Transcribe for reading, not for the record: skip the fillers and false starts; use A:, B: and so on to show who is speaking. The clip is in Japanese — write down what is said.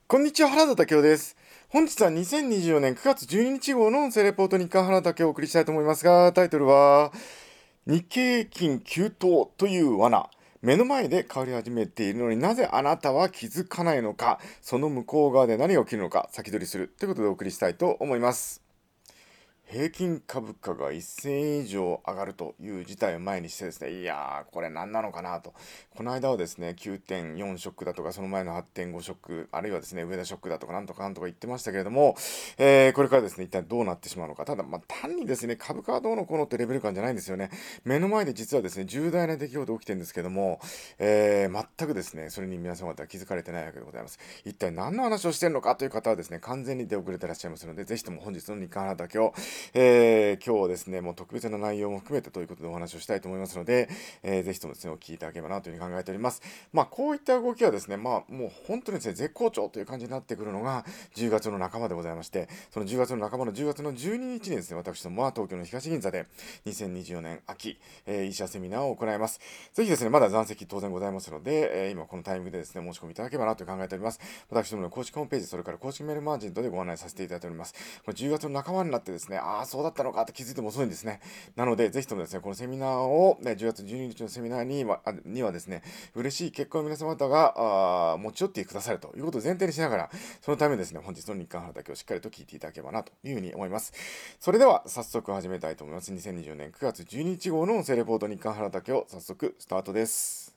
A: こんにちは、原田武雄です。本日は2024年9月12日号の音声レポート日刊原田武雄をお送りしたいと思いますが、タイトルは、日経平均急騰という罠。目の前で変わり始めているのになぜあなたは気づかないのか、その向こう側で何が起きるのか、先取りするということでお送りしたいと思います。平均株価が1000以上上がるという事態を前にしてですね、いやー、これ何なのかなと。この間はですね、9.4ショックだとか、その前の8.5ショック、あるいはですね、上田ショックだとか、なんとかなんとか言ってましたけれども、これからですね、一体どうなってしまうのか。ただ、単にですね、株価はどうのこうのってレベル感じゃないんですよね。目の前で実はですね、重大な出来事起きてるんですけども、全くですね、それに皆様方は気づかれてないわけでございます。一体何の話をしてるのかという方はですね、完全に出遅れてらっしゃいますので、ぜひとも本日の日刊原だけを今日はですね、もう特別な内容も含めてということでお話をしたいと思いますので、ぜひともですね、お聞きいただければなというふうに考えております。こういった動きはですね、もう本当にですね、絶好調という感じになってくるのが、10月の半ばでございまして、その10月の半ばの10月の12日にですね、私どもは東京の東銀座で、2024年秋、医者セミナーを行います。ぜひですね、まだ残席当然ございますので、今このタイミングでですね、申し込みいただければなと考えております。私どもの公式ホームページ、それから公式メールマージンとでご案内させていただいております。これ10月の半ばになってですね、ああ、そうだったのかと気づいても遅いんですね。なので、ぜひともですね、このセミナーを、10月12日のセミナーにはですね、嬉しい結果を皆様方が持ち寄ってくださるということを前提にしながら、そのためですね、本日の日刊原だけをしっかりと聞いていただければなというふうに思います。それでは、早速始めたいと思います。2020年9月12日号の音声レポート日刊原だけを早速スタートです。